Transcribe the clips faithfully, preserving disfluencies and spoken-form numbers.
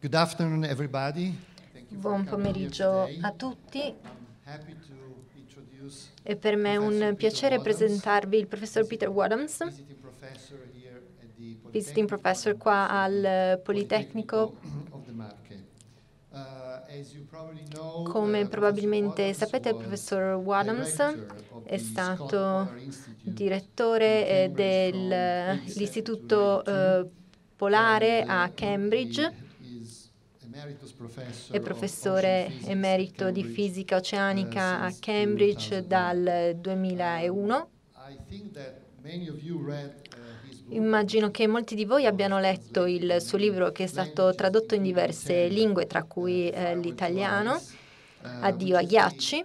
Good afternoon, everybody. Buon pomeriggio a tutti. È per me un piacere presentarvi il professor Peter Wadhams, visiting professor qua al Politecnico. Come probabilmente sapete, il professor Wadhams è stato direttore dell'Istituto eh, Polare a Cambridge. È professore emerito di fisica oceanica a Cambridge dal duemilauno. Immagino che molti di voi abbiano letto il suo libro, che è stato tradotto in diverse lingue, tra cui eh, l'italiano, Addio a ghiacci.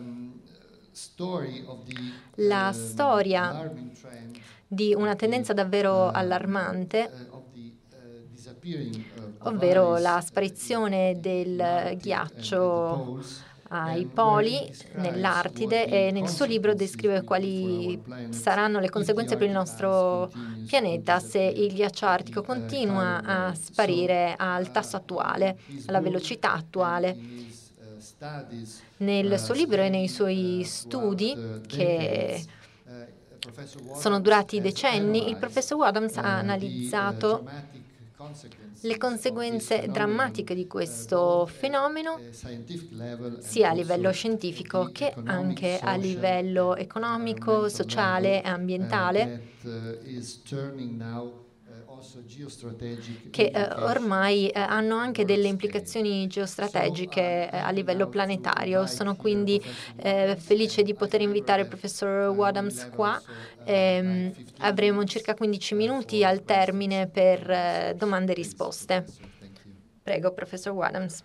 La storia di una tendenza davvero allarmante, ovvero la sparizione del ghiaccio ai poli nell'Artide, e nel suo libro descrive quali saranno le conseguenze per il nostro pianeta se il ghiaccio artico continua a sparire al tasso attuale, alla velocità attuale. Nel suo libro e nei suoi studi, che sono durati decenni, il professor Wadhams ha analizzato le conseguenze drammatiche di questo fenomeno sia a livello scientifico che anche a livello economico, sociale e ambientale, che eh, ormai eh, hanno anche delle implicazioni geostrategiche eh, a livello planetario. Sono quindi eh, felice di poter invitare il professor Wadhams qua. Ehm, avremo circa quindici minuti al termine per eh, domande e risposte. Prego, professor Wadhams.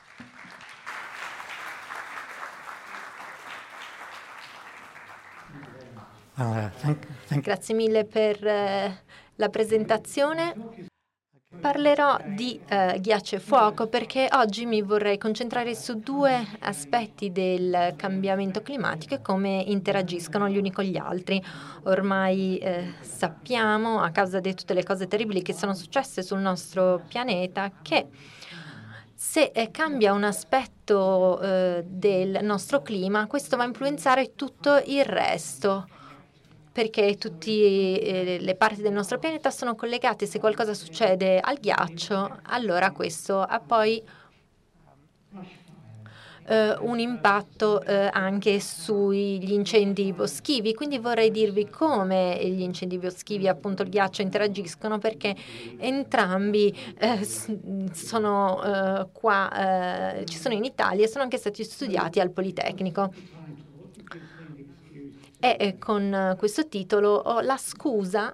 Uh, thank, thank Grazie mille per eh, la presentazione. Parlerò di eh, ghiaccio e fuoco perché oggi mi vorrei concentrare su due aspetti del cambiamento climatico e come interagiscono gli uni con gli altri. Ormai eh, sappiamo, a causa di tutte le cose terribili che sono successe sul nostro pianeta, che se eh, cambia un aspetto eh, del nostro clima, questo va a influenzare tutto il resto, perché tutte eh, le parti del nostro pianeta sono collegate. Se qualcosa succede al ghiaccio, allora questo ha poi eh, un impatto eh, anche sugli incendi boschivi. Quindi vorrei dirvi come gli incendi boschivi e appunto il ghiaccio interagiscono, perché entrambi eh, sono eh, qua, eh, ci sono in Italia e sono anche stati studiati al Politecnico. E con questo titolo ho la scusa,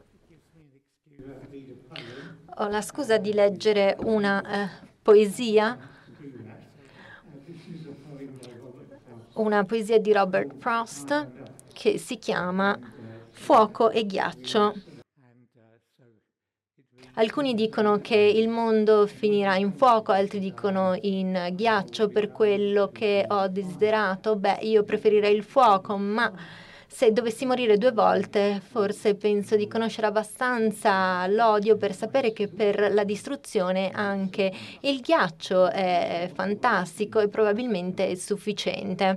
ho la scusa di leggere una eh, poesia, una poesia di Robert Frost che si chiama Fuoco e ghiaccio. Alcuni dicono che il mondo finirà in fuoco, altri dicono in ghiaccio. Per quello che ho desiderato, beh, io preferirei il fuoco, ma se dovessi morire due volte, forse penso di conoscere abbastanza l'odio per sapere che per la distruzione anche il ghiaccio è fantastico e probabilmente è sufficiente.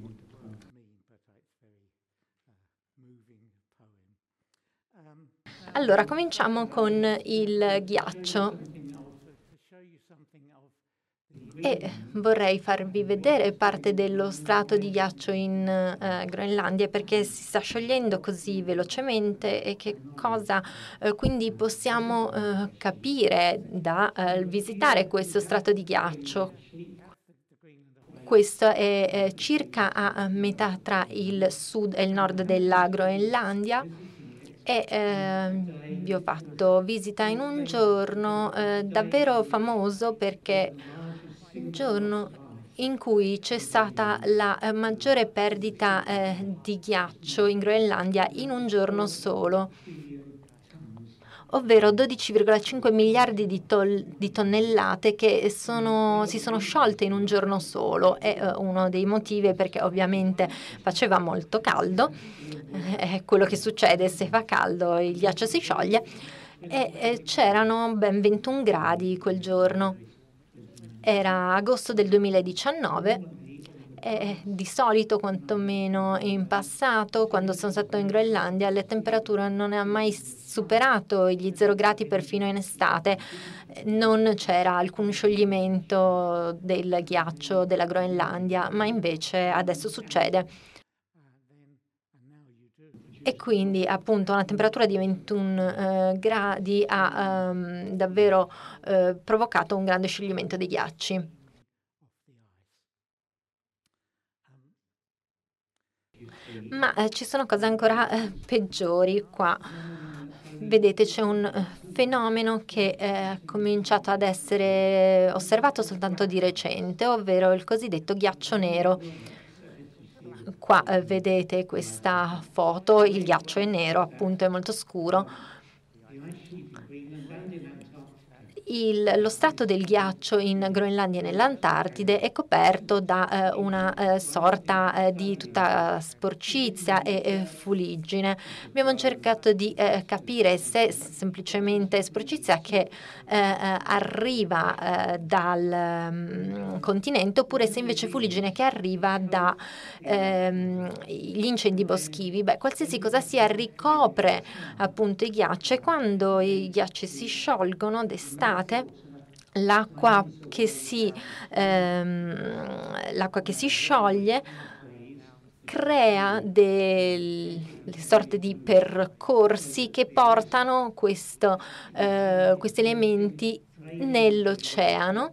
Allora, cominciamo con il ghiaccio. E vorrei farvi vedere parte dello strato di ghiaccio in eh, Groenlandia, perché si sta sciogliendo così velocemente e che cosa eh, quindi possiamo eh, capire da eh, visitare questo strato di ghiaccio. Questo è eh, circa a metà tra il sud e il nord della Groenlandia. E eh, vi ho fatto visita in un giorno eh, davvero famoso, perché il giorno in cui c'è stata la eh, maggiore perdita eh, di ghiaccio in Groenlandia in un giorno solo, ovvero dodici virgola cinque miliardi di, tol- di tonnellate che sono, si sono sciolte in un giorno solo. E eh, uno dei motivi è perché ovviamente faceva molto caldo, è eh, quello che succede se fa caldo, il ghiaccio si scioglie, e eh, c'erano ben ventuno gradi quel giorno. Era agosto del duemiladiciannove e di solito, quantomeno in passato, quando sono stato in Groenlandia, la temperatura non ha mai superato gli zero gradi perfino in estate. Non c'era alcun scioglimento del ghiaccio della Groenlandia, ma invece adesso succede. E quindi appunto una temperatura di ventuno eh, gradi ha ehm, davvero eh, provocato un grande scioglimento dei ghiacci. Ma eh, ci sono cose ancora eh, peggiori qua. Vedete, c'è un eh, fenomeno che è cominciato ad essere osservato soltanto di recente, ovvero il cosiddetto ghiaccio nero. Qua eh, vedete questa foto, il ghiaccio è nero, appunto, è molto scuro. Il- lo strato del ghiaccio in Groenlandia e nell'Antartide è coperto da eh, una eh, sorta eh, di tutta sporcizia e, e fuliggine. Abbiamo cercato di eh, capire se semplicemente è sporcizia che eh, eh, arriva eh, dal mm, continente oppure se invece è fuliggine che arriva da ehm, gli incendi boschivi. Beh, qualsiasi cosa sia ricopre appunto i ghiacci e quando i ghiacci si sciolgono d'estate, l'acqua che si, ehm, l'acqua che si scioglie crea delle sorte di percorsi che portano questo, eh, questi elementi nell'oceano.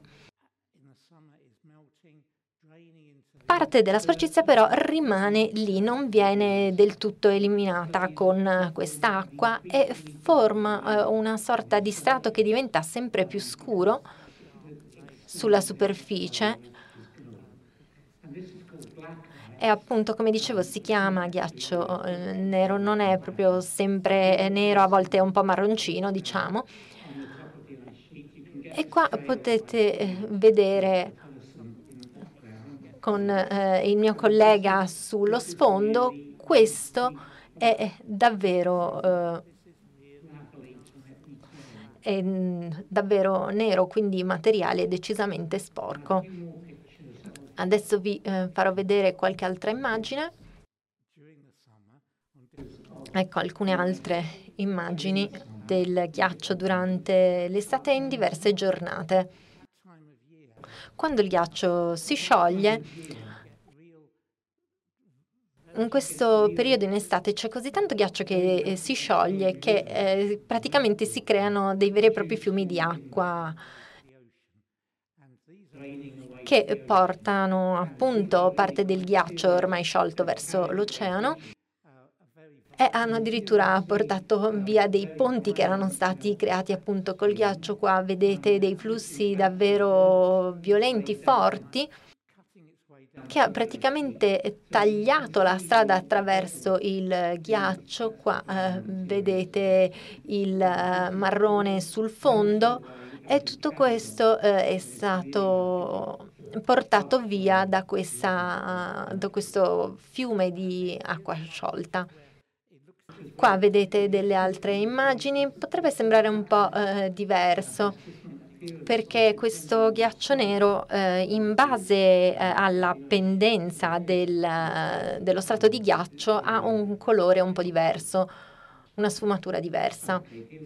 Parte della sporcizia però rimane lì, non viene del tutto eliminata con quest'acqua e forma eh, una sorta di strato che diventa sempre più scuro sulla superficie. E appunto, come dicevo, si chiama ghiaccio eh, nero, non è proprio sempre nero, a volte è un po' marroncino, diciamo. E qua potete eh, vedere con eh, il mio collega sullo sfondo, questo è davvero, eh, è mm, davvero nero, quindi materiale decisamente sporco. Adesso vi eh, farò vedere qualche altra immagine. Ecco alcune altre immagini del ghiaccio durante l'estate in diverse giornate. Quando il ghiaccio si scioglie, in questo periodo in estate c'è così tanto ghiaccio che eh, si scioglie che eh, praticamente si creano dei veri e propri fiumi di acqua che portano appunto parte del ghiaccio ormai sciolto verso l'oceano e hanno addirittura portato via dei ponti che erano stati creati appunto col ghiaccio. Qua vedete dei flussi davvero violenti, forti, che ha praticamente tagliato la strada attraverso il ghiaccio. Qua eh, vedete il eh, marrone sul fondo e tutto questo eh, è stato portato via da, questa, da questo fiume di acqua sciolta. Qua vedete delle altre immagini, potrebbe sembrare un po' eh, diverso perché questo ghiaccio nero, eh, in base eh, alla pendenza del, eh, dello strato di ghiaccio, ha un colore un po' diverso, una sfumatura diversa.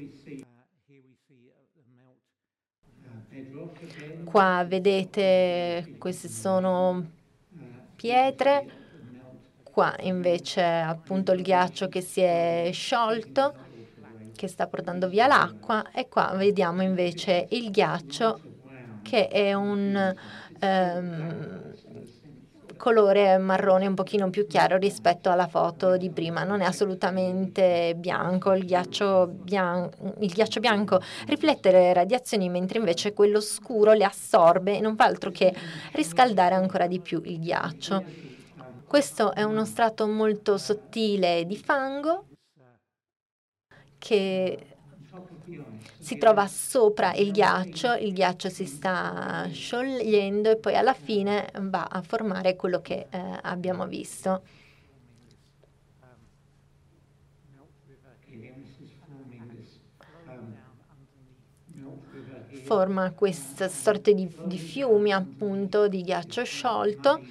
Qua vedete, queste sono pietre, qua invece appunto il ghiaccio che si è sciolto, che sta portando via l'acqua, e qua vediamo invece il ghiaccio che è un ehm, colore marrone un pochino più chiaro rispetto alla foto di prima. Non è assolutamente bianco, il ghiaccio, bian- il ghiaccio bianco riflette le radiazioni, mentre invece quello scuro le assorbe e non fa altro che riscaldare ancora di più il ghiaccio. Questo è uno strato molto sottile di fango che si trova sopra il ghiaccio, il ghiaccio si sta sciogliendo e poi alla fine va a formare quello che eh, abbiamo visto. forma questa sorta di, di fiumi, appunto, di ghiaccio sciolto.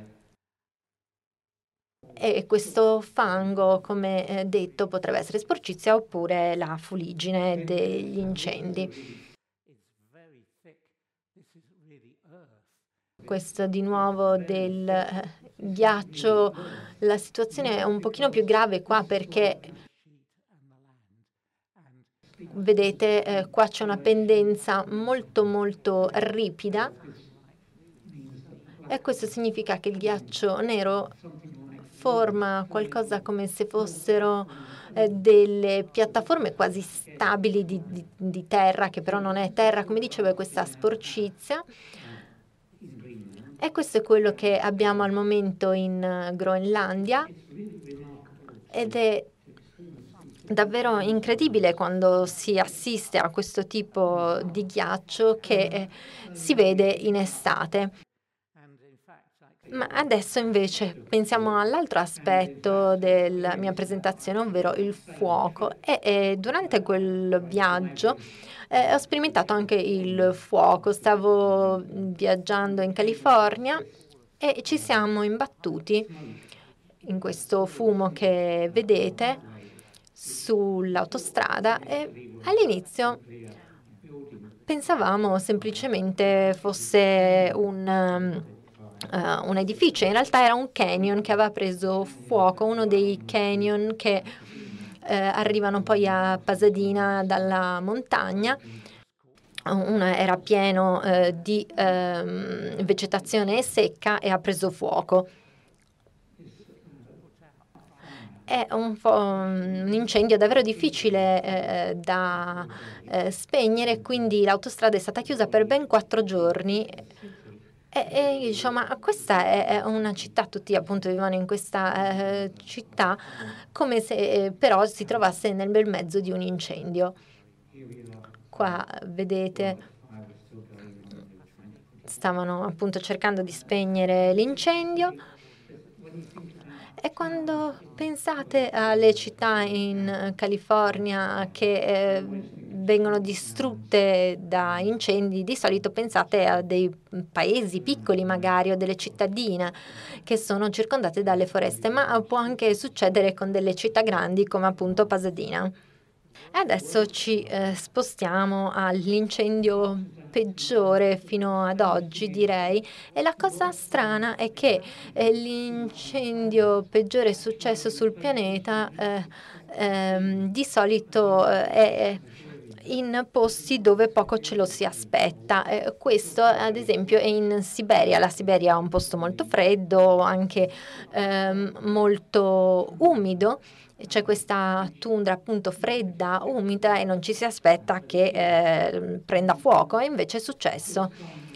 E questo fango, come eh, detto, potrebbe essere sporcizia oppure la fuliggine degli incendi. Questo di nuovo del eh, ghiaccio, la situazione è un pochino più grave qua perché vedete eh, qua c'è una pendenza molto molto ripida e questo significa che il ghiaccio nero forma qualcosa come se fossero eh, delle piattaforme quasi stabili di, di, di terra, che però non è terra, come dicevo, è questa sporcizia. E questo è quello che abbiamo al momento in uh, Groenlandia ed è davvero incredibile quando si assiste a questo tipo di ghiaccio che eh, si vede in estate. Ma adesso invece pensiamo all'altro aspetto della mia presentazione, ovvero il fuoco. E, e durante quel viaggio eh, ho sperimentato anche il fuoco. Stavo viaggiando in California e ci siamo imbattuti in questo fumo che vedete sull'autostrada e all'inizio pensavamo semplicemente fosse un... Uh, un edificio, in realtà era un canyon che aveva preso fuoco, uno dei canyon che uh, arrivano poi a Pasadena dalla montagna. Uno era pieno uh, di uh, vegetazione secca e ha preso fuoco. È un, po' un incendio davvero difficile eh, da eh, spegnere, quindi l'autostrada è stata chiusa per ben quattro giorni. E, e io dicevo, ma questa è, è una città, tutti appunto vivono in questa eh, città, come se eh, però si trovasse nel bel mezzo di un incendio. Qua vedete, stavano appunto cercando di spegnere l'incendio. E quando pensate alle città in California che eh, vengono distrutte da incendi, di solito pensate a dei paesi piccoli magari o delle cittadine che sono circondate dalle foreste, ma può anche succedere con delle città grandi come appunto Pasadena. Adesso ci eh, spostiamo all'incendio peggiore fino ad oggi, direi. E la cosa strana è che eh, l'incendio peggiore successo sul pianeta eh, ehm, di solito eh, è in posti dove poco ce lo si aspetta. Eh, questo, ad esempio, è in Siberia. La Siberia è un posto molto freddo, anche ehm, molto umido. C'è questa tundra appunto fredda, umida e non ci si aspetta che eh, prenda fuoco, e invece è successo.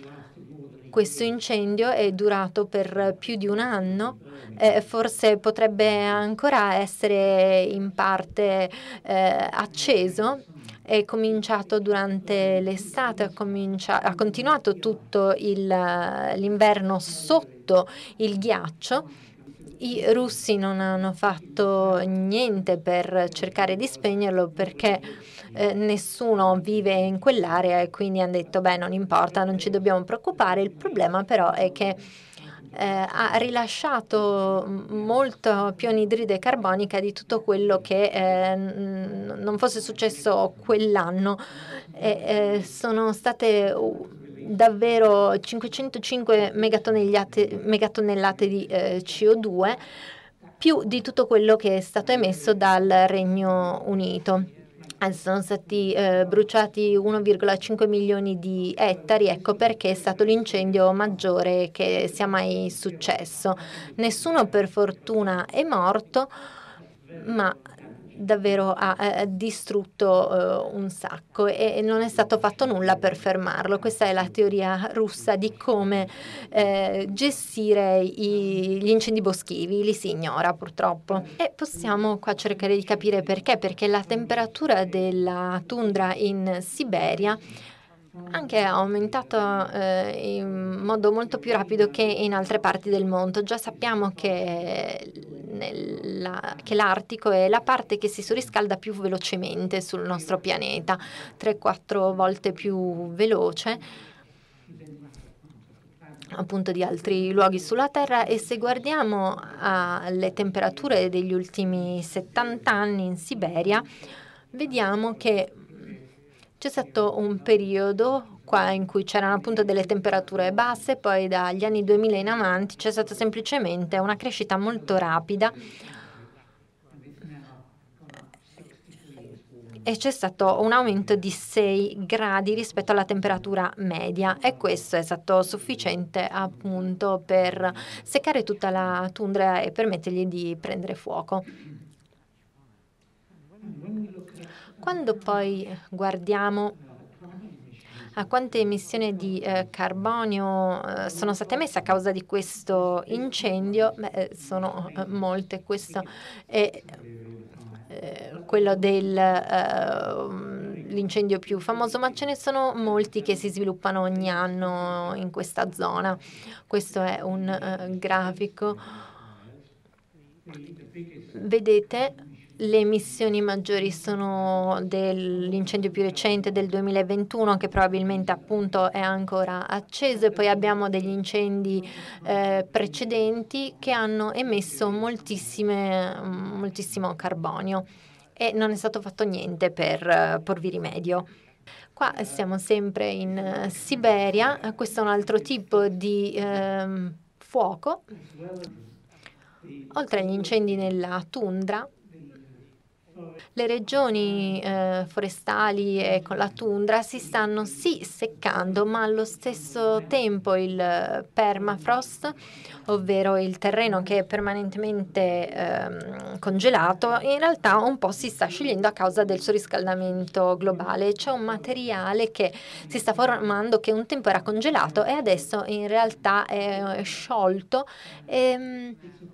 Questo incendio è durato per più di un anno, eh, forse potrebbe ancora essere in parte eh, acceso. È cominciato durante l'estate, ha, comincia- ha continuato tutto il, l'inverno sotto il ghiaccio. I russi non hanno fatto niente per cercare di spegnerlo perché eh, nessuno vive in quell'area e quindi hanno detto, beh, non importa, non ci dobbiamo preoccupare. Il problema però è che eh, ha rilasciato molto più anidride carbonica di tutto quello che eh, non fosse successo quell'anno. E, eh, sono state uh, davvero cinquecentocinque megatonnellate, megatonnellate di eh, C O due, più di tutto quello che è stato emesso dal Regno Unito. Sono stati eh, bruciati uno virgola cinque milioni di ettari, ecco perché è stato l'incendio maggiore che sia mai successo. Nessuno per fortuna è morto, ma davvero ha eh, distrutto eh, un sacco e, e non è stato fatto nulla per fermarlo. Questa è la teoria russa di come eh, gestire i, gli incendi boschivi, li si ignora purtroppo. E possiamo qua cercare di capire perché, perché la temperatura della tundra in Siberia anche aumentato eh, in modo molto più rapido che in altre parti del mondo. Già sappiamo che, nella, che l'Artico è la parte che si surriscalda più velocemente sul nostro pianeta, tre quattro volte più veloce appunto di altri luoghi sulla Terra, e se guardiamo alle temperature degli ultimi settanta anni in Siberia, vediamo che c'è stato un periodo qua in cui c'erano appunto delle temperature basse, poi dagli anni duemila in avanti c'è stata semplicemente una crescita molto rapida e c'è stato un aumento di sei gradi rispetto alla temperatura media, e questo è stato sufficiente appunto per seccare tutta la tundra e permettergli di prendere fuoco. Quando poi guardiamo a quante emissioni di eh, carbonio eh, sono state emesse a causa di questo incendio, beh, sono eh, molte. Questo è eh, quello dell'incendio più famoso, ma ce ne sono molti che si sviluppano ogni anno in questa zona. Questo è un eh, grafico. Vedete, le emissioni maggiori sono dell'incendio più recente del duemilaventuno, che probabilmente appunto è ancora acceso, e poi abbiamo degli incendi eh, precedenti che hanno emesso moltissime, moltissimo carbonio, e non è stato fatto niente per eh, porvi rimedio. Qua siamo sempre in eh, Siberia, questo è un altro tipo di ehm, fuoco. Oltre agli incendi nella tundra, le regioni eh, forestali e con la tundra si stanno sì seccando, ma allo stesso tempo il permafrost, ovvero il terreno che è permanentemente ehm, congelato, in realtà un po' si sta sciogliendo a causa del surriscaldamento globale. C'è un materiale che si sta formando che un tempo era congelato e adesso in realtà è sciolto. E,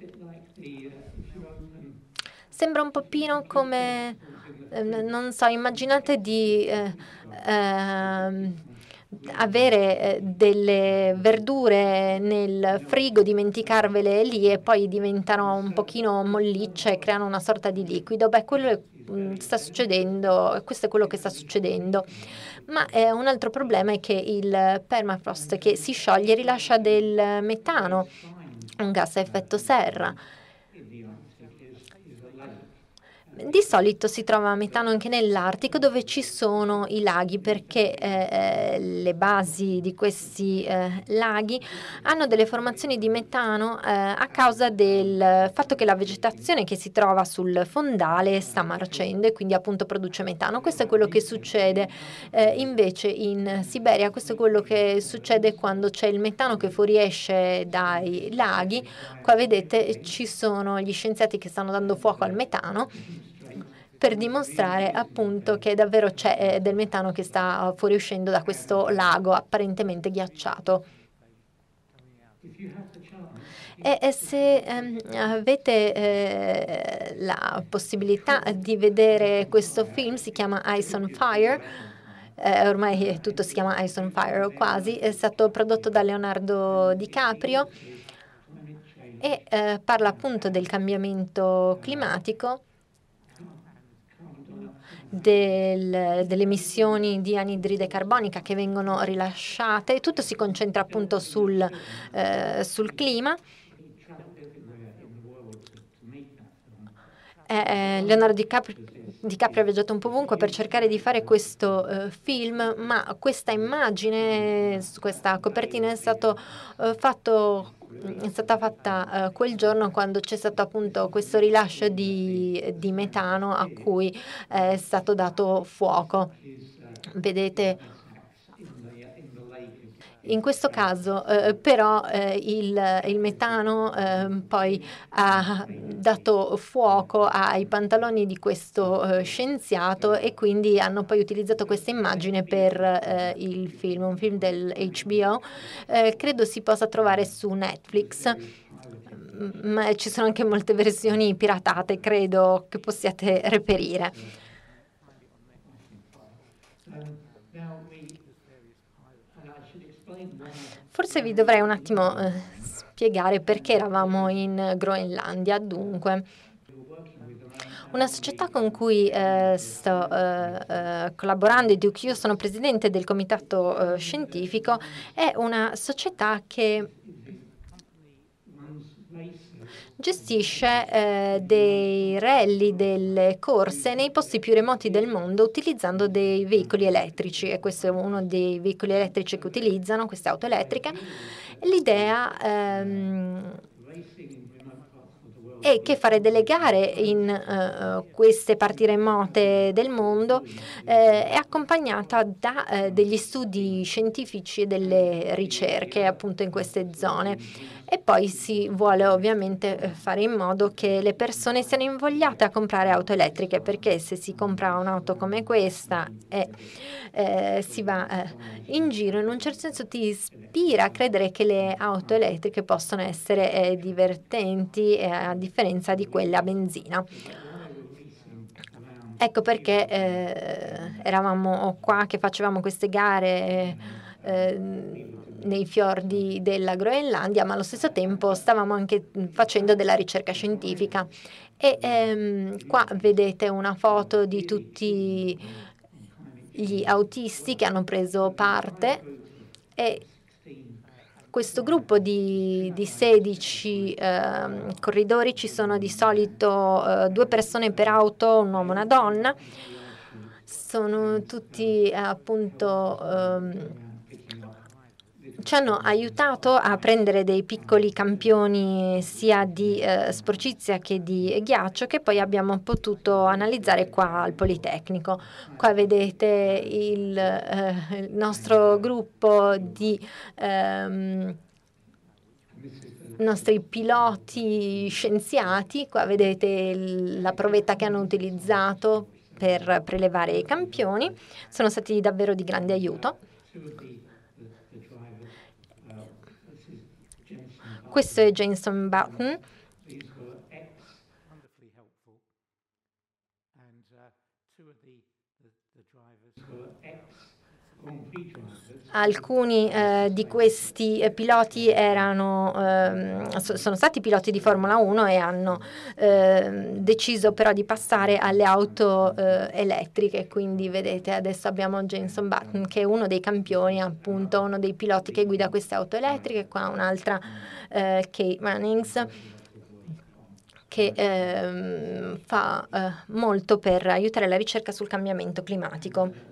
sembra un pochino come, eh, non so, immaginate di eh, ehm, avere eh, delle verdure nel frigo, dimenticarvele lì e poi diventano un pochino mollicce e creano una sorta di liquido. Beh, quello è, mh, sta succedendo, questo è quello che sta succedendo. Ma eh, un altro problema è che il permafrost che si scioglie rilascia del metano, un gas a effetto serra. Di solito si trova metano anche nell'Artico, dove ci sono i laghi, perché eh, le basi di questi eh, laghi hanno delle formazioni di metano eh, a causa del fatto che la vegetazione che si trova sul fondale sta marcendo e quindi appunto produce metano. Questo è quello che succede eh, invece in Siberia. Questo è quello che succede quando c'è il metano che fuoriesce dai laghi. Qua vedete ci sono gli scienziati che stanno dando fuoco al metano per dimostrare appunto che davvero c'è del metano che sta fuoriuscendo da questo lago apparentemente ghiacciato. E, e se ehm, avete eh, la possibilità di vedere questo film, si chiama Ice on Fire. Eh, ormai tutto si chiama Ice on Fire o quasi, è stato prodotto da Leonardo DiCaprio e eh, parla appunto del cambiamento climatico, del, delle emissioni di anidride carbonica che vengono rilasciate, e tutto si concentra appunto sul, eh, sul clima. Eh, Leonardo DiCaprio, DiCaprio ha viaggiato un po' ovunque per cercare di fare questo eh, film, ma questa immagine, questa copertina è stato eh, fatto è stata fatta uh, quel giorno quando c'è stato appunto questo rilascio di, di metano a cui eh, è stato dato fuoco. Vedete, in questo caso eh, però eh, il, il metano eh, poi ha dato fuoco ai pantaloni di questo eh, scienziato, e quindi hanno poi utilizzato questa immagine per eh, il film, un film del H B O. Eh, credo si possa trovare su Netflix, ma ci sono anche molte versioni piratate, credo che possiate reperire. Forse vi dovrei un attimo eh, spiegare perché eravamo in Groenlandia. Dunque, una società con cui eh, sto eh, eh, collaborando e di cui io sono presidente del comitato eh, scientifico è una società che gestisce eh, dei rally, delle corse nei posti più remoti del mondo utilizzando dei veicoli elettrici, e questo è uno dei veicoli elettrici che utilizzano, queste auto elettriche. L'idea ehm, è che fare delle gare in uh, queste parti remote del mondo eh, è accompagnata da eh, degli studi scientifici e delle ricerche appunto in queste zone, e poi si vuole ovviamente fare in modo che le persone siano invogliate a comprare auto elettriche, perché se si compra un'auto come questa e eh, si va eh, in giro, in un certo senso ti ispira a credere che le auto elettriche possono essere eh, divertenti eh, a differenza di quelle a benzina. Ecco perché eh, eravamo qua che facevamo queste gare eh, nei fiordi della Groenlandia, ma allo stesso tempo stavamo anche facendo della ricerca scientifica. E ehm, qua vedete una foto di tutti gli autisti che hanno preso parte, e questo gruppo di, di sedici eh, corridori, ci sono di solito eh, due persone per auto, un uomo e una donna. Sono tutti eh, appunto ehm, ci hanno aiutato a prendere dei piccoli campioni sia di eh, sporcizia che di ghiaccio, che poi abbiamo potuto analizzare qua al Politecnico. Qua vedete il, eh, il nostro gruppo di ehm, nostri piloti scienziati. Qua vedete il, la provetta che hanno utilizzato per prelevare i campioni. Sono stati davvero di grande aiuto. Questo è Jenson Button. Alcuni eh, di questi eh, piloti erano, ehm, so- sono stati piloti di Formula uno e hanno ehm, deciso però di passare alle auto eh, elettriche. Quindi vedete, adesso abbiamo Jenson Button che è uno dei campioni, appunto uno dei piloti che guida queste auto elettriche. Qua un'altra eh, Kate Mannings che ehm, fa eh, molto per aiutare la ricerca sul cambiamento climatico.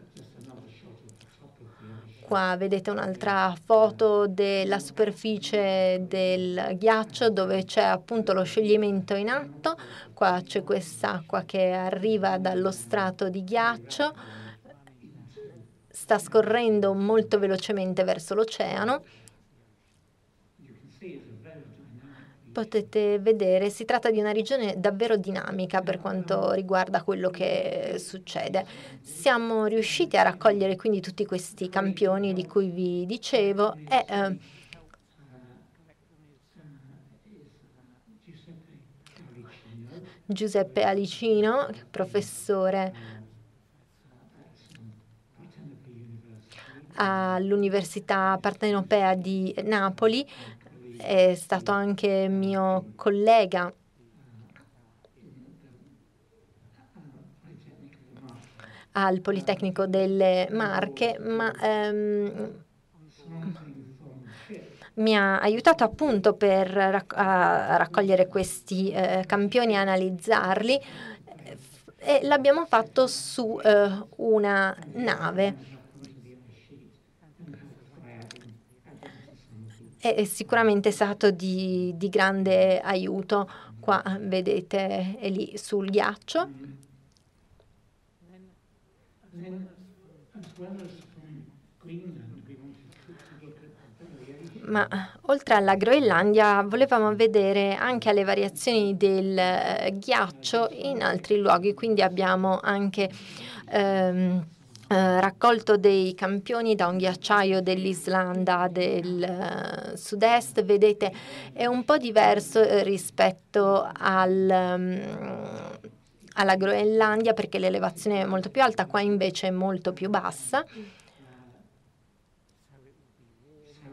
Qua vedete un'altra foto della superficie del ghiaccio dove c'è appunto lo scioglimento in atto. Qua c'è quest'acqua che arriva dallo strato di ghiaccio, sta scorrendo molto velocemente verso l'oceano. Potete vedere, si tratta di una regione davvero dinamica per quanto riguarda quello che succede. Siamo riusciti a raccogliere quindi tutti questi campioni di cui vi dicevo e eh, Giuseppe Alicino, professore all'Università Partenopea di Napoli, è stato anche mio collega al Politecnico delle Marche, ma ehm, mi ha aiutato appunto per rac- a raccogliere questi eh, campioni e analizzarli, e l'abbiamo fatto su eh, una nave. È sicuramente stato di, di grande aiuto. Qua vedete, è lì sul ghiaccio. Ma oltre alla Groenlandia volevamo vedere anche alle variazioni del eh, ghiaccio in altri luoghi, quindi abbiamo anche ehm, eh, raccolto dei campioni da un ghiacciaio dell'Islanda del eh, sud-est. Vedete, è un po' diverso eh, rispetto al, um, alla Groenlandia, perché l'elevazione è molto più alta, qua invece è molto più bassa.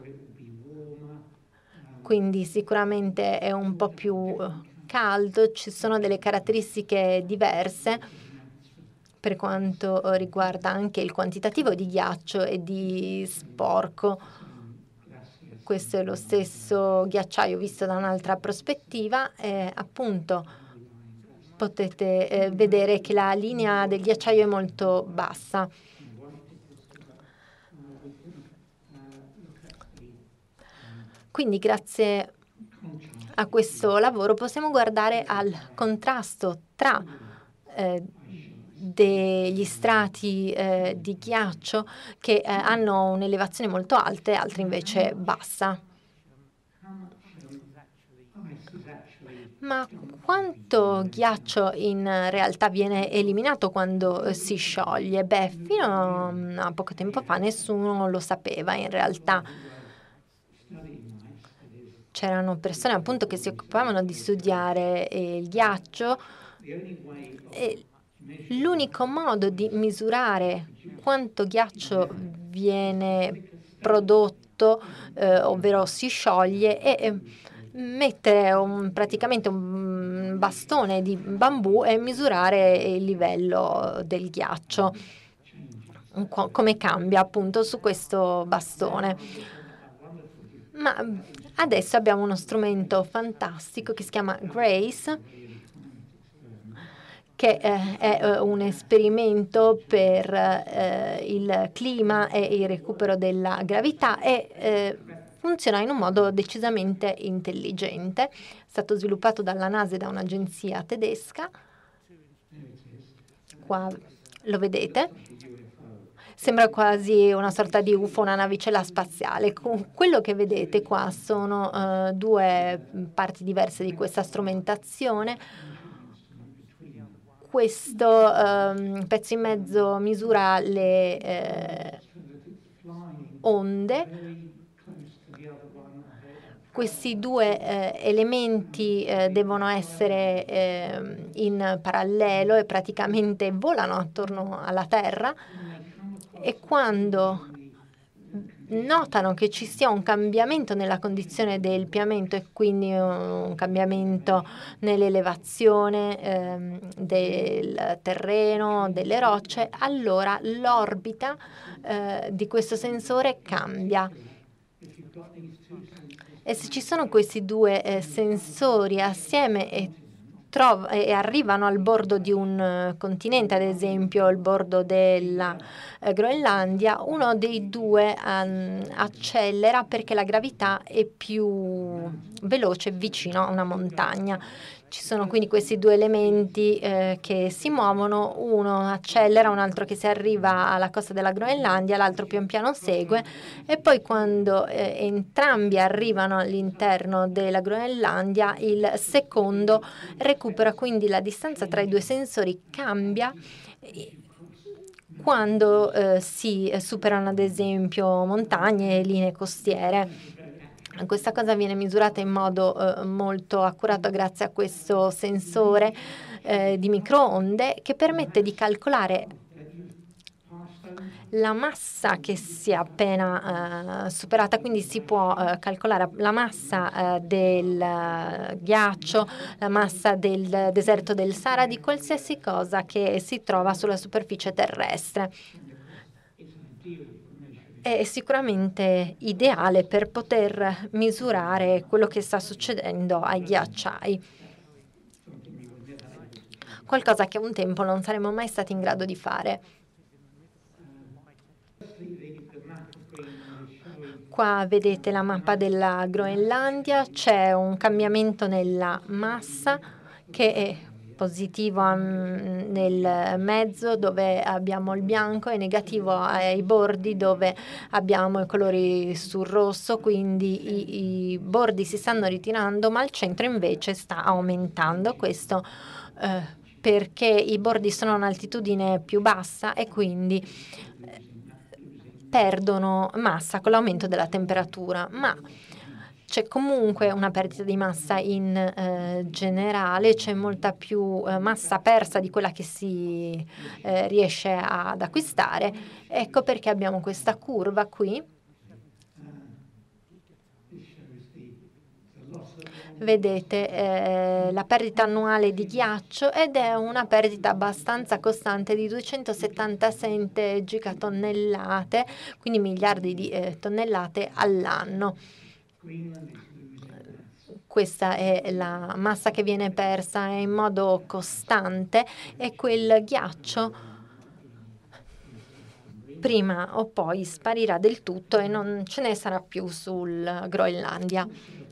quindi sicuramente è un po' più caldo, ci sono delle caratteristiche diverse per quanto riguarda anche il quantitativo di ghiaccio e di sporco. Questo è lo stesso ghiacciaio visto da un'altra prospettiva e appunto potete eh, vedere che la linea del ghiacciaio è molto bassa. Quindi grazie a questo lavoro possiamo guardare al contrasto tra eh, degli strati eh, di ghiaccio che eh, hanno un'elevazione molto alta e altri invece bassa. Ma quanto ghiaccio in realtà viene eliminato quando eh, si scioglie? Beh, fino a poco tempo fa nessuno lo sapeva in realtà. C'erano persone appunto che si occupavano di studiare eh, il ghiaccio e l'unico modo di misurare quanto ghiaccio viene prodotto, eh, ovvero si scioglie, è eh, mettere un, praticamente un bastone di bambù e misurare il livello del ghiaccio, come cambia appunto su questo bastone. Ma adesso abbiamo uno strumento fantastico che si chiama GRACE, che eh, è eh, un esperimento per eh, il clima e il recupero della gravità e eh, funziona in un modo decisamente intelligente. È stato sviluppato dalla NASA e da un'agenzia tedesca. Qua lo vedete. Sembra quasi una sorta di U F O, una navicella spaziale. Quello che vedete qua sono uh, due parti diverse di questa strumentazione. Questo um, pezzo in mezzo misura le eh, onde. Questi due eh, elementi eh, devono essere eh, in parallelo e praticamente volano attorno alla Terra. E quando notano che ci sia un cambiamento nella condizione del piamento e quindi un cambiamento nell'elevazione ehm, del terreno, delle rocce, allora l'orbita eh, di questo sensore cambia. E se ci sono questi due eh, sensori assieme e Trov- e arrivano al bordo di un uh, continente, ad esempio il bordo della uh, Groenlandia, uno dei due um, accelera perché la gravità è più veloce vicino a una montagna. Ci sono quindi questi due elementi eh, che si muovono, uno accelera, un altro che si arriva alla costa della Groenlandia, l'altro pian piano segue e poi quando eh, entrambi arrivano all'interno della Groenlandia, il secondo recupera, quindi la distanza tra i due sensori cambia quando eh, si superano ad esempio montagne e linee costiere. Questa cosa viene misurata in modo eh, molto accurato grazie a questo sensore eh, di microonde che permette di calcolare la massa che si è appena uh, superata, quindi si può uh, calcolare la massa uh, del uh, ghiaccio, la massa del deserto del Sahara, di qualsiasi cosa che si trova sulla superficie terrestre. È sicuramente ideale per poter misurare quello che sta succedendo ai ghiacciai. Qualcosa che un tempo non saremmo mai stati in grado di fare. Qua vedete la mappa della Groenlandia, c'è un cambiamento nella massa che è positivo um, nel mezzo dove abbiamo il bianco e negativo ai bordi dove abbiamo i colori sul rosso, quindi i, i bordi si stanno ritirando ma il centro invece sta aumentando. Questo eh, perché i bordi sono a un'altitudine più bassa e quindi eh, perdono massa con l'aumento della temperatura, ma c'è comunque una perdita di massa in eh, generale, c'è molta più eh, massa persa di quella che si eh, riesce ad acquistare. Ecco perché abbiamo questa curva qui. vedete eh, la perdita annuale di ghiaccio, ed è una perdita abbastanza costante di duecentosettantasette gigatonnellate, quindi miliardi di eh, tonnellate all'anno. Questa è la massa che viene persa in modo costante, e quel ghiaccio prima o poi sparirà del tutto e non ce ne sarà più sul Groenlandia.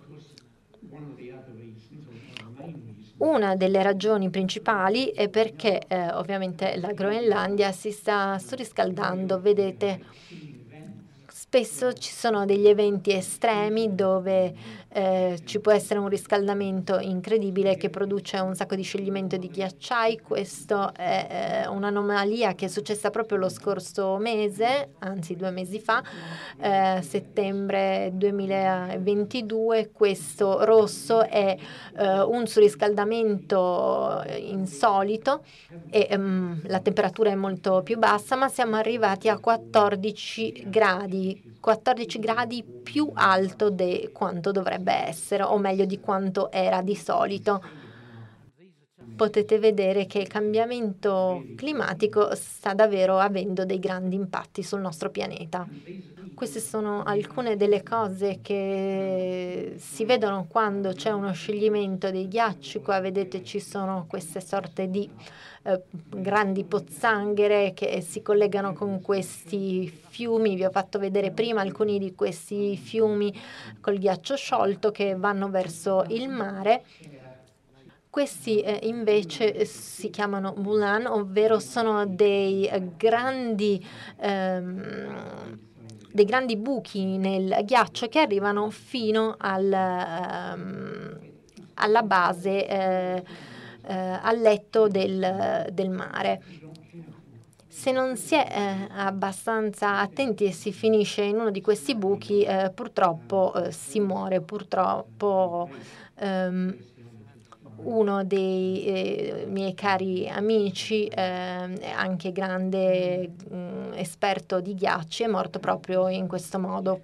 Una delle ragioni principali è perché eh, ovviamente la Groenlandia si sta surriscaldando. Vedete, spesso ci sono degli eventi estremi dove eh, ci può essere un riscaldamento incredibile che produce un sacco di scioglimento di ghiacciai. Questo è eh, un'anomalia che è successa proprio lo scorso mese, anzi due mesi fa, eh, settembre duemilaventidue. Questo rosso è eh, un surriscaldamento insolito, e um, la temperatura è molto più bassa, ma siamo arrivati a quattordici gradi, quattordici gradi più alto di quanto dovrebbe essere, o meglio di quanto era di solito. Potete vedere che il cambiamento climatico sta davvero avendo dei grandi impatti sul nostro pianeta. Queste sono alcune delle cose che si vedono quando c'è uno scioglimento dei ghiacci. Qua vedete ci sono queste sorte di eh, grandi pozzanghere che si collegano con questi fiumi. Vi ho fatto vedere prima alcuni di questi fiumi col ghiaccio sciolto che vanno verso il mare. Questi eh, invece si chiamano Mulan, ovvero sono dei eh, grandi ehm, dei grandi buchi nel ghiaccio che arrivano fino al, ehm, alla base, eh, eh, al letto del, del mare. Se non si è eh, abbastanza attenti e si finisce in uno di questi buchi, eh, purtroppo eh, si muore. Purtroppo ehm, uno dei eh, miei cari amici, eh, anche grande mh, esperto di ghiacci, è morto proprio in questo modo.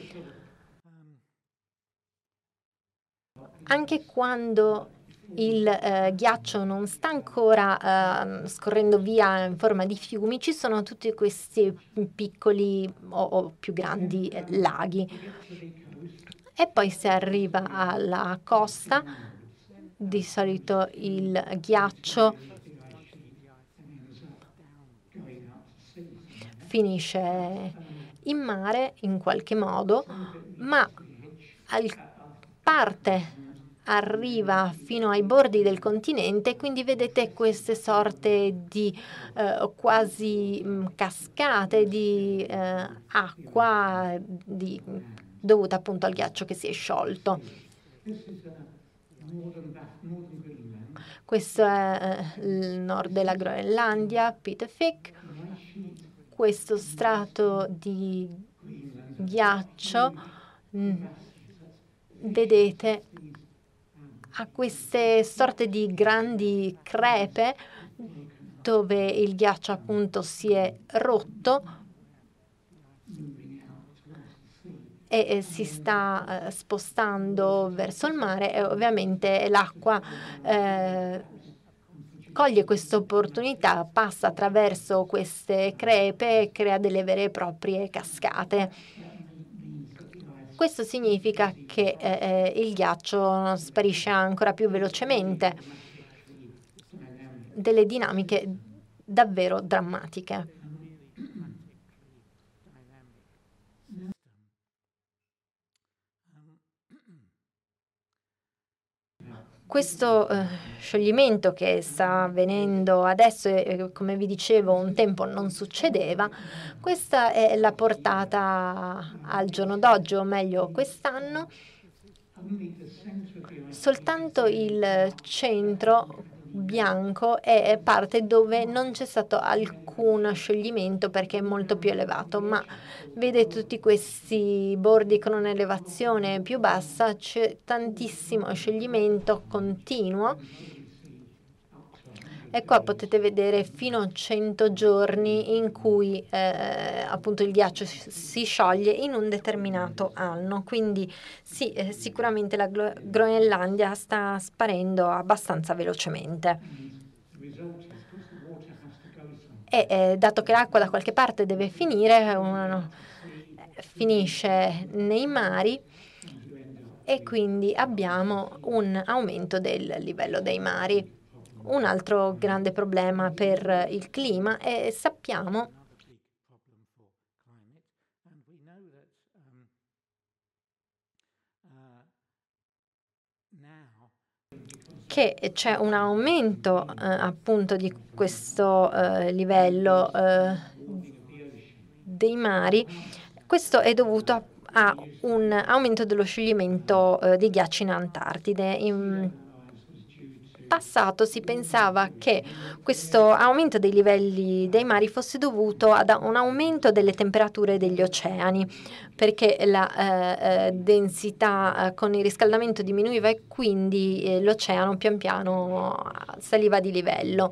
Anche quando il eh, ghiaccio non sta ancora eh, scorrendo via in forma di fiumi, ci sono tutti questi piccoli o, o più grandi eh, laghi. E poi si arriva alla costa. Di solito il ghiaccio finisce in mare in qualche modo, ma al parte arriva fino ai bordi del continente, quindi vedete queste sorte di eh, quasi mh, cascate di eh, acqua di, dovuta appunto al ghiaccio che si è sciolto. Questo è eh, il nord della Groenlandia, Pittefik. Questo strato di ghiaccio, mh, vedete, ha queste sorte di grandi crepe dove il ghiaccio appunto si è rotto e, e si sta eh, spostando verso il mare, e ovviamente l'acqua eh, coglie questa opportunità, passa attraverso queste crepe e crea delle vere e proprie cascate. Questo significa che eh, il ghiaccio sparisce ancora più velocemente, delle dinamiche davvero drammatiche. Questo eh, scioglimento che sta avvenendo adesso, e come vi dicevo un tempo non succedeva, questa è la portata al giorno d'oggi, o meglio quest'anno. Soltanto il centro bianco è parte dove non c'è stato alcun scioglimento perché è molto più elevato, ma vedete tutti questi bordi con un'elevazione più bassa, c'è tantissimo scioglimento continuo, E qua potete vedere fino a cento giorni in cui eh, appunto il ghiaccio si scioglie in un determinato anno. Quindi sì, eh, sicuramente la Gro- Groenlandia sta sparendo abbastanza velocemente. E eh, dato che l'acqua da qualche parte deve finire, uno finisce nei mari e quindi abbiamo un aumento del livello dei mari. Un altro grande problema per il clima e sappiamo che c'è un aumento eh, appunto di questo eh, livello eh, dei mari. Questo è dovuto a, a un aumento dello scioglimento eh, dei ghiacci in Antartide. In passato si pensava che questo aumento dei livelli dei mari fosse dovuto ad un aumento delle temperature degli oceani, perché la eh, eh, densità eh, con il riscaldamento diminuiva e quindi eh, l'oceano pian piano saliva di livello.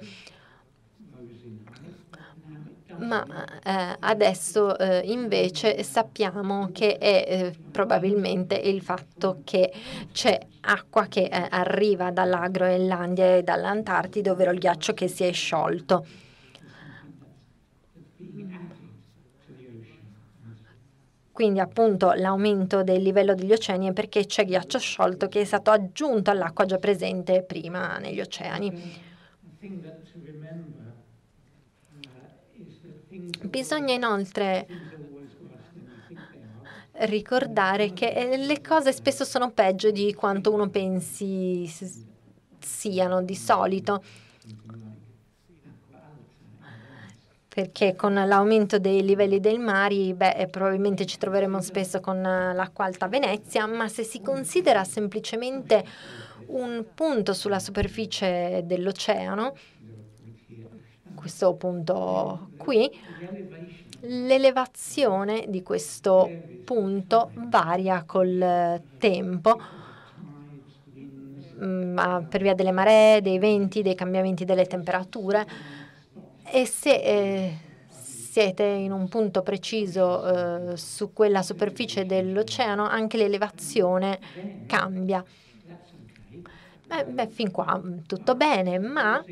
Ma eh, adesso eh, invece sappiamo che è eh, probabilmente il fatto che c'è acqua che eh, arriva dalla Groenlandia e dall'Antartide, ovvero il ghiaccio che si è sciolto. Quindi appunto l'aumento del livello degli oceani è perché c'è ghiaccio sciolto che è stato aggiunto all'acqua già presente prima negli oceani. Bisogna inoltre ricordare che eh, le cose spesso sono peggio di quanto uno pensi s- siano di solito, perché con l'aumento dei livelli dei mari, beh, eh, probabilmente ci troveremo spesso con eh, l'acqua alta a Venezia, ma se si considera semplicemente un punto sulla superficie dell'oceano, questo punto qui, l'elevazione di questo punto varia col tempo, mm, ma per via delle maree, dei venti, dei cambiamenti delle temperature. E se eh, siete in un punto preciso eh, su quella superficie dell'oceano, anche l'elevazione cambia. Eh, beh, fin qua mm, tutto bene, ma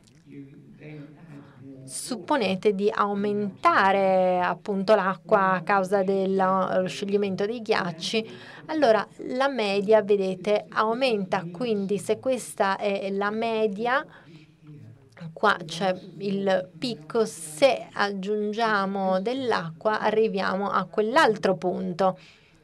supponete di aumentare appunto l'acqua a causa dello scioglimento dei ghiacci, allora la media, vedete, aumenta. Quindi se questa è la media, qua c'è il picco, se aggiungiamo dell'acqua arriviamo a quell'altro punto.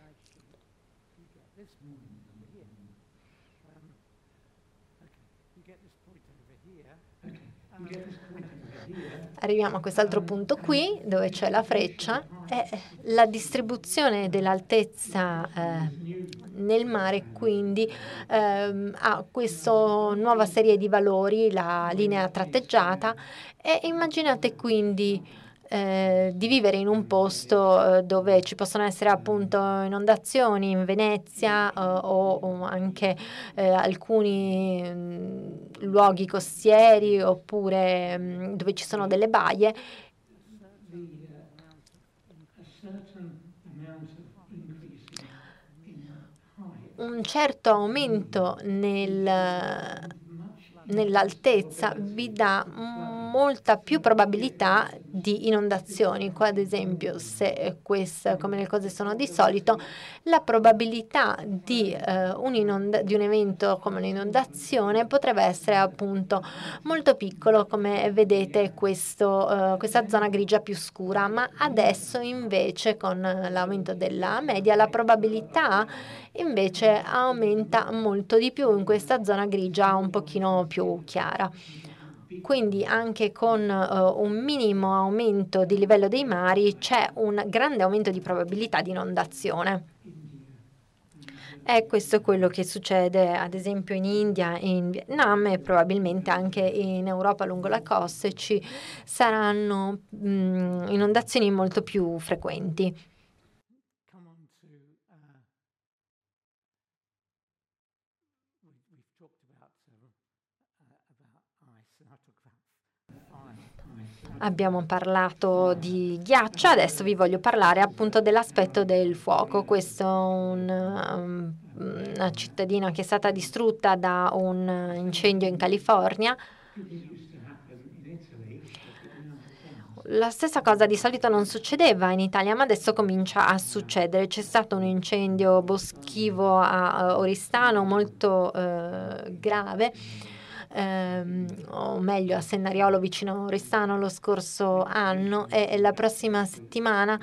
Arriviamo a quest'altro punto qui, dove c'è la freccia, e la distribuzione dell'altezza eh, nel mare, quindi ehm, ha questa nuova serie di valori, la linea tratteggiata, e immaginate quindi eh, di vivere in un posto eh, dove ci possono essere appunto inondazioni in Venezia eh, o, o anche eh, alcuni mh, luoghi costieri oppure mh, dove ci sono delle baie. Un certo aumento nel, nell'altezza vi dà molta più probabilità di inondazioni. Qua, ad esempio, se queste, come le cose sono di solito, la probabilità di, eh, un, inond- di un evento come un'inondazione potrebbe essere appunto molto piccolo, come vedete questo, eh, questa zona grigia più scura, ma adesso invece con l'aumento della media la probabilità invece aumenta molto di più in questa zona grigia un pochino più chiara. Quindi anche con uh, un minimo aumento di livello dei mari c'è un grande aumento di probabilità di inondazione. E questo è quello che succede ad esempio in India e in Vietnam e probabilmente anche in Europa lungo la costa, e ci saranno mh, inondazioni molto più frequenti. Abbiamo parlato di ghiaccio, adesso vi voglio parlare appunto dell'aspetto del fuoco. Questo è un, um, una cittadina che è stata distrutta da un incendio in California. La stessa cosa di solito non succedeva in Italia, ma adesso comincia a succedere. C'è stato un incendio boschivo a Oristano molto eh, grave. Ehm, o meglio a Sennariolo vicino a Oristano lo scorso anno, e, e la prossima settimana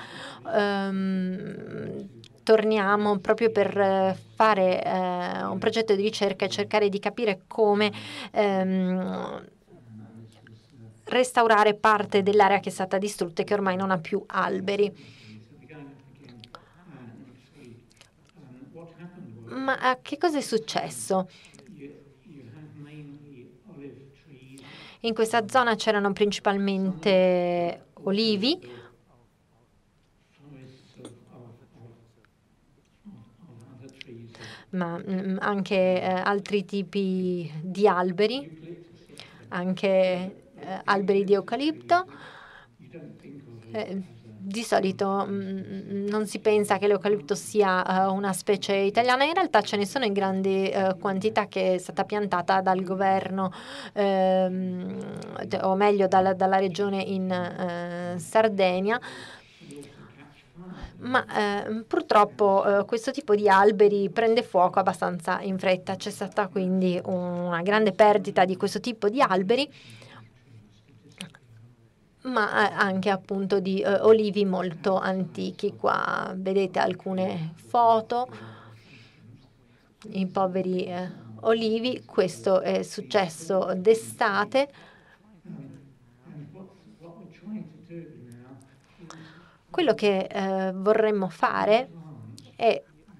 ehm, torniamo proprio per fare eh, un progetto di ricerca e cercare di capire come ehm, restaurare parte dell'area che è stata distrutta e che ormai non ha più alberi. Ma eh, che cosa è successo? In questa zona c'erano principalmente olivi, ma mm, anche eh, altri tipi di alberi, anche eh, alberi di eucalipto. Eh, di solito mh, non si pensa che l'eucalipto sia uh, una specie italiana, in realtà ce ne sono in grandi uh, quantità che è stata piantata dal governo, ehm, o meglio dalla, dalla regione in uh, Sardegna. Ma eh, purtroppo eh, questo tipo di alberi prende fuoco abbastanza in fretta. C'è stata quindi una grande perdita di questo tipo di alberi, ma anche appunto di eh, olivi molto antichi. Qua vedete alcune foto, i poveri eh, olivi. Questo è successo d'estate. Quello che eh, vorremmo fare è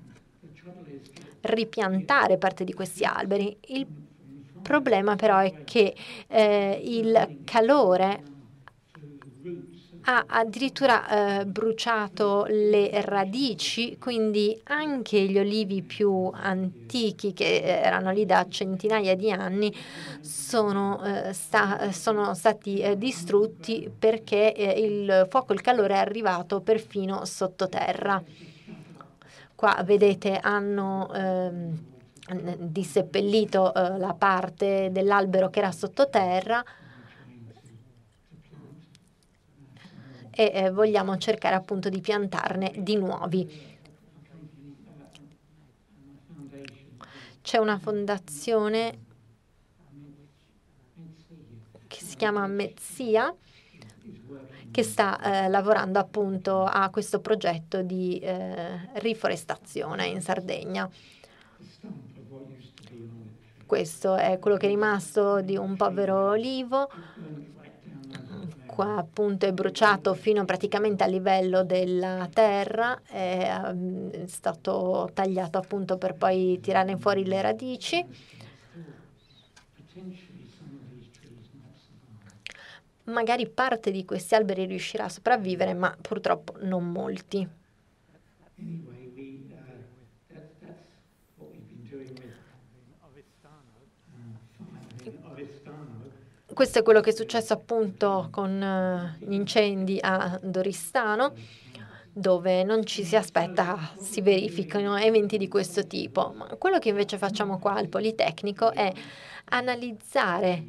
ripiantare parte di questi alberi. Il problema però è che eh, il calore ha addirittura eh, bruciato le radici, quindi anche gli olivi più antichi che erano lì da centinaia di anni sono, eh, sta, sono stati eh, distrutti perché eh, il fuoco, il calore è arrivato perfino sottoterra. Qua vedete hanno ehm, disseppellito eh, la parte dell'albero che era sottoterra, e eh, vogliamo cercare appunto di piantarne di nuovi. C'è una fondazione che si chiama Mezzia che sta eh, lavorando appunto a questo progetto di eh, riforestazione in Sardegna. Questo è quello che è rimasto di un povero olivo. Qua appunto è bruciato fino praticamente a livello della terra, è, è stato tagliato appunto per poi tirarne fuori le radici. Magari parte di questi alberi riuscirà a sopravvivere, ma purtroppo non molti. Questo è quello che è successo appunto con gli incendi a Oristano, dove non ci si aspetta si verificano eventi di questo tipo. Ma quello che invece facciamo qua al Politecnico è analizzare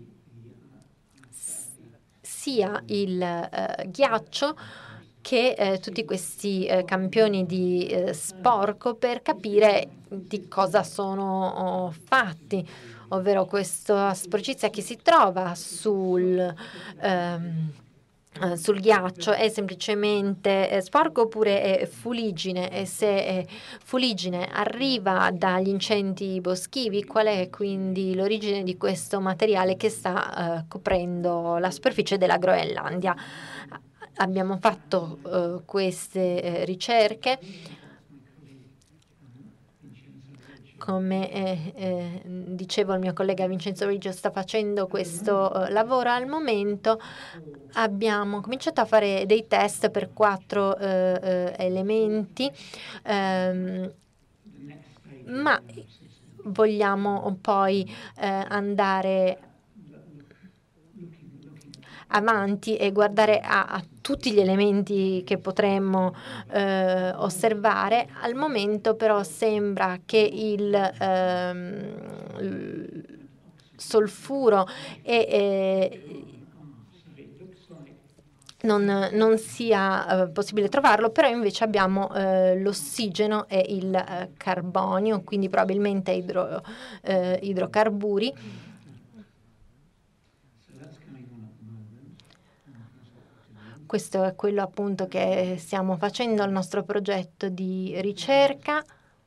sia il eh, ghiaccio che eh, tutti questi eh, campioni di eh, sporco per capire di cosa sono oh, fatti, ovvero questa sporcizia che si trova sul, ehm, eh, sul ghiaccio è semplicemente eh, sporco oppure è fuliggine, e se è fuliggine arriva dagli incendi boschivi, qual è quindi l'origine di questo materiale che sta eh, coprendo la superficie della Groenlandia. Abbiamo fatto eh, queste eh, ricerche. Come eh, eh, dicevo, il mio collega Vincenzo Riggio sta facendo questo eh, lavoro al momento. Abbiamo cominciato a fare dei test per quattro eh, eh, elementi, ehm, ma vogliamo poi eh, andare avanti e guardare a, a tutti gli elementi che potremmo eh, osservare. Al momento però sembra che il, ehm, il solfuro e eh, non, non sia eh, possibile trovarlo, però invece abbiamo eh, l'ossigeno e il eh, carbonio, quindi probabilmente idro, eh, idrocarburi. Questo è quello appunto che stiamo facendo al nostro progetto di ricerca.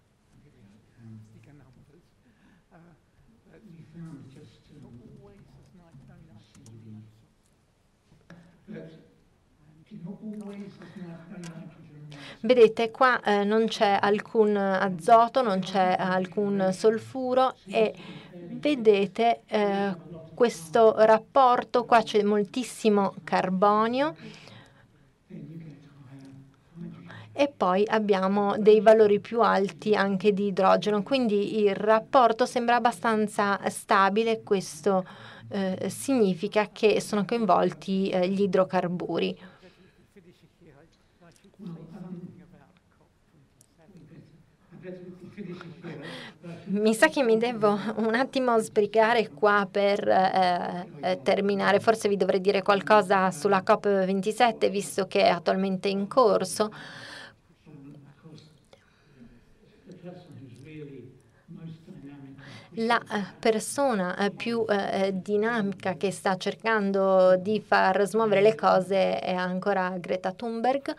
Vedete, qua eh, non c'è alcun azoto, non c'è alcun solfuro e vedete eh, questo rapporto, qua c'è moltissimo carbonio e poi abbiamo dei valori più alti anche di idrogeno, quindi il rapporto sembra abbastanza stabile. Questo eh, significa che sono coinvolti eh, gli idrocarburi. Mi sa che mi devo un attimo sbrigare qua per eh, eh, terminare. Forse vi dovrei dire qualcosa sulla COP ventisette, visto che è attualmente in corso. La persona più eh, dinamica che sta cercando di far smuovere le cose è ancora Greta Thunberg.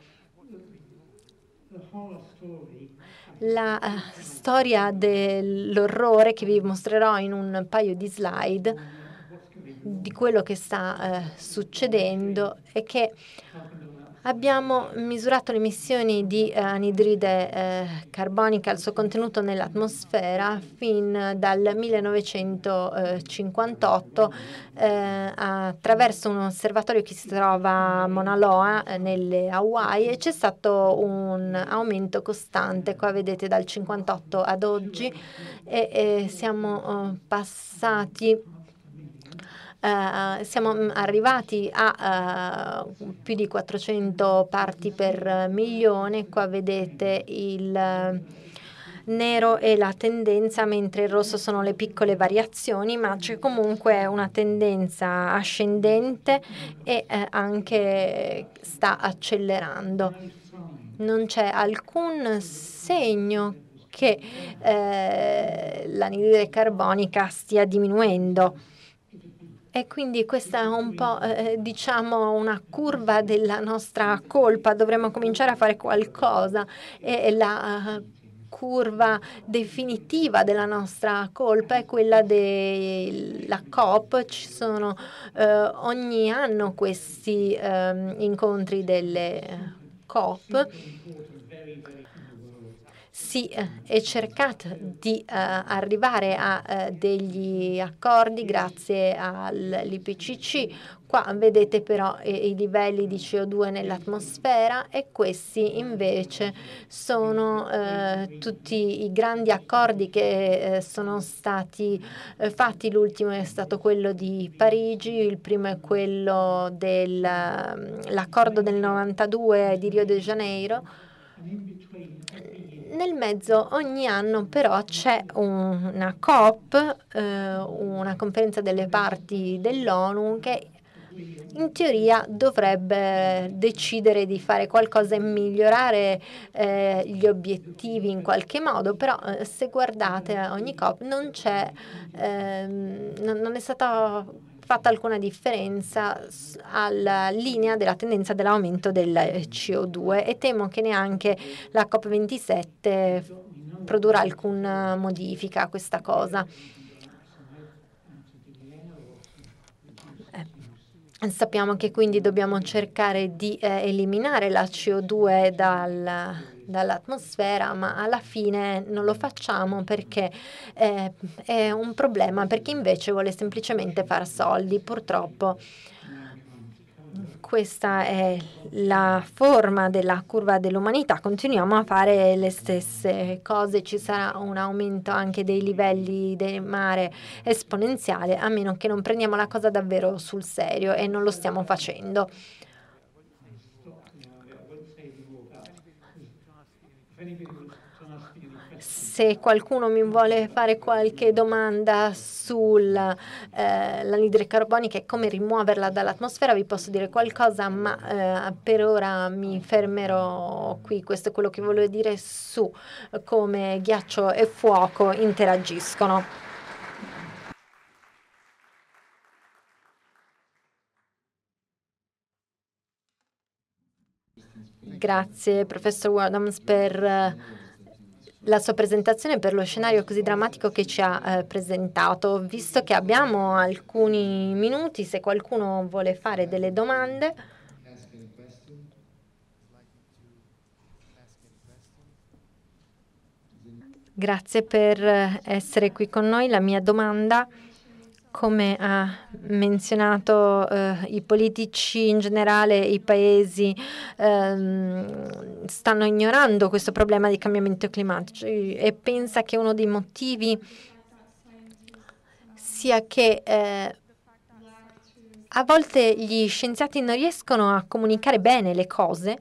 La uh, storia dell'orrore che vi mostrerò in un paio di slide di quello che sta uh, succedendo è che abbiamo misurato le emissioni di uh, anidride uh, carbonica, il suo contenuto nell'atmosfera, fin dal millenovecentocinquantotto eh, attraverso un osservatorio che si trova a Mauna Loa eh, nelle Hawaii, e c'è stato un aumento costante, qua vedete dal cinquantotto ad oggi, e, e siamo uh, passati Uh, siamo arrivati a uh, più di quattrocento parti per milione. Qua vedete il uh, nero e la tendenza, mentre il rosso sono le piccole variazioni, ma c'è comunque una tendenza ascendente e uh, anche sta accelerando. Non c'è alcun segno che eh, l'anidride carbonica stia diminuendo. E quindi questa è un po', eh, diciamo, una curva della nostra colpa. Dovremmo cominciare a fare qualcosa. E la uh, curva definitiva della nostra colpa è quella della COP. Ci sono eh, ogni anno questi eh, incontri delle COP. Si eh, è cercato di eh, arrivare a eh, degli accordi grazie all'I P C C. Qua vedete però eh, i livelli di C O due nell'atmosfera, e questi invece sono eh, tutti i grandi accordi che eh, sono stati eh, fatti. L'ultimo è stato quello di Parigi, il primo è quello dell'accordo del novantadue di Rio de Janeiro. Nel mezzo ogni anno però c'è una COP, eh, una conferenza delle parti dell'ONU, che in teoria dovrebbe decidere di fare qualcosa e migliorare eh, gli obiettivi in qualche modo, però eh, se guardate ogni COP non c'è, ehm, non, non è stata fatta alcuna differenza alla linea della tendenza dell'aumento del C O due, e temo che neanche la COP ventisette produrrà alcuna modifica a questa cosa. Eh, sappiamo che quindi dobbiamo cercare di eh, eliminare la C O due dal, dall'atmosfera, ma alla fine non lo facciamo perché eh, è un problema per chi invece vuole semplicemente fare soldi. Purtroppo questa è la forma della curva dell'umanità, continuiamo a fare le stesse cose, ci sarà un aumento anche dei livelli del mare esponenziale, a meno che non prendiamo la cosa davvero sul serio, e non lo stiamo facendo. Se qualcuno mi vuole fare qualche domanda sull'anidride carbonica e come rimuoverla dall'atmosfera, vi posso dire qualcosa, ma eh, per ora mi fermerò qui. Questo è quello che volevo dire su come ghiaccio e fuoco interagiscono. Grazie, professor Wadhams, per la sua presentazione, per lo scenario così drammatico che ci ha eh, presentato. Visto che abbiamo alcuni minuti, se qualcuno vuole fare delle domande. Grazie per essere qui con noi. La mia domanda, come ha menzionato eh, i politici in generale, i paesi ehm, stanno ignorando questo problema di cambiamento climatico, e pensa che uno dei motivi sia che eh, a volte gli scienziati non riescono a comunicare bene le cose.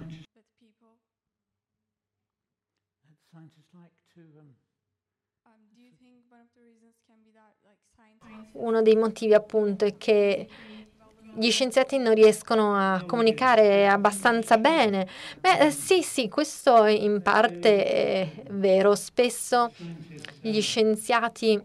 Uno dei motivi appunto è che gli scienziati non riescono a comunicare abbastanza bene. Beh, sì, sì, questo in parte è vero. Spesso gli scienziati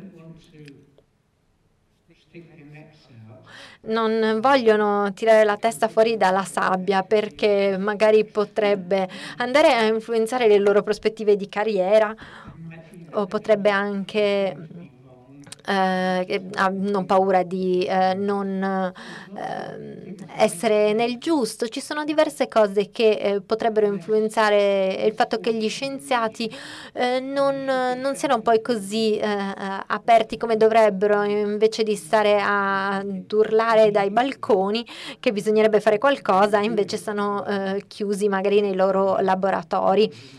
non vogliono tirare la testa fuori dalla sabbia, perché magari potrebbe andare a influenzare le loro prospettive di carriera, o potrebbe anche Eh, hanno paura di eh, non eh, essere nel giusto. Ci sono diverse cose che eh, potrebbero influenzare il fatto che gli scienziati eh, non, non siano poi così eh, aperti come dovrebbero, invece di stare a urlare dai balconi che bisognerebbe fare qualcosa, invece stanno eh, chiusi magari nei loro laboratori.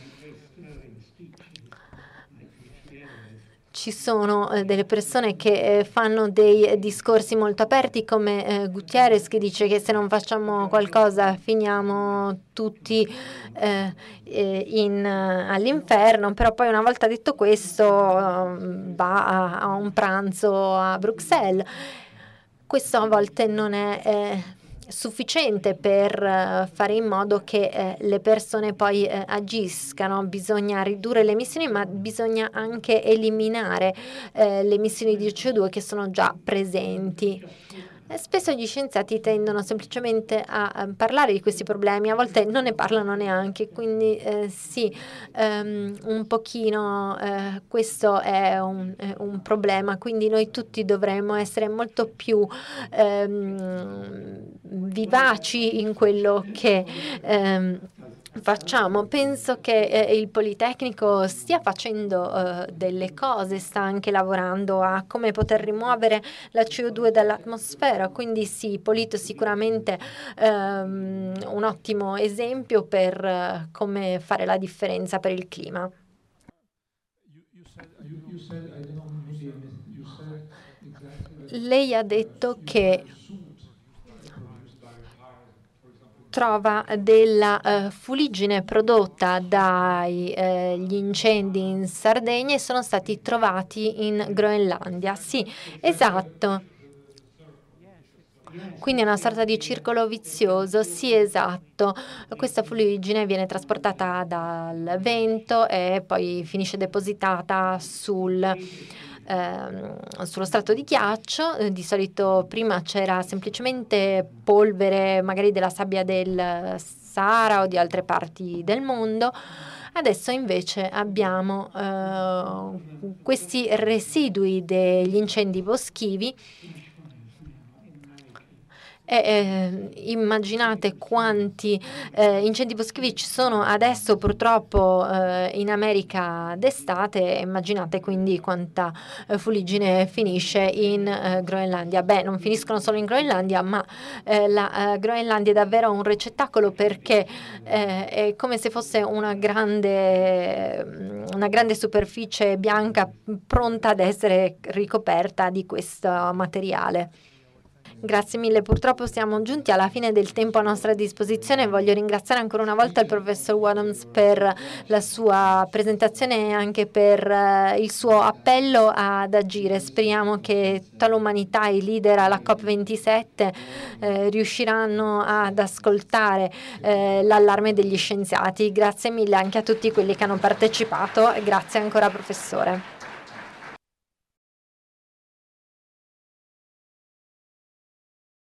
Ci sono eh, delle persone che eh, fanno dei eh, discorsi molto aperti, come eh, Gutierrez, che dice che se non facciamo qualcosa finiamo tutti eh, eh, in, all'inferno, però poi una volta detto questo eh, va a, a un pranzo a Bruxelles. Questo a volte non è eh, sufficiente per uh, fare in modo che eh, le persone poi eh, agiscano. Bisogna ridurre le emissioni, ma bisogna anche eliminare eh, le emissioni di C O due che sono già presenti. E spesso gli scienziati tendono semplicemente a, a parlare di questi problemi, a volte non ne parlano neanche, quindi eh, sì, um, un pochino eh, questo è un, è un problema, quindi noi tutti dovremmo essere molto più ehm, vivaci in quello che ehm, facciamo. Penso che eh, il Politecnico stia facendo eh, delle cose, sta anche lavorando a come poter rimuovere la C O due dall'atmosfera, quindi sì, Polito sicuramente ehm, un ottimo esempio per eh, come fare la differenza per il clima. Lei ha detto che trova della uh, fuliggine prodotta dagli uh, incendi in Sardegna e sono stati trovati in Groenlandia. Sì, esatto. Quindi è una sorta di circolo vizioso. Sì, esatto. Questa fuliggine viene trasportata dal vento e poi finisce depositata sul Ehm, sullo strato di ghiaccio. Eh, di solito prima c'era semplicemente polvere, magari della sabbia del Sahara o di altre parti del mondo. Adesso invece abbiamo eh, questi residui degli incendi boschivi E, eh, immaginate quanti eh, incendi boschivi ci sono adesso purtroppo eh, in America d'estate, immaginate quindi quanta eh, fuliggine finisce in eh, Groenlandia. Beh, non finiscono solo in Groenlandia, ma eh, la eh, Groenlandia è davvero un ricettacolo, perché eh, è come se fosse una grande, una grande superficie bianca pronta ad essere ricoperta di questo materiale. Grazie mille, purtroppo siamo giunti alla fine del tempo a nostra disposizione. Voglio ringraziare ancora una volta il professor Wadhams per la sua presentazione e anche per eh, il suo appello ad agire. Speriamo che tutta l'umanità, i leader alla COP ventisette, eh, riusciranno ad ascoltare eh, l'allarme degli scienziati. Grazie mille anche a tutti quelli che hanno partecipato e grazie ancora professore.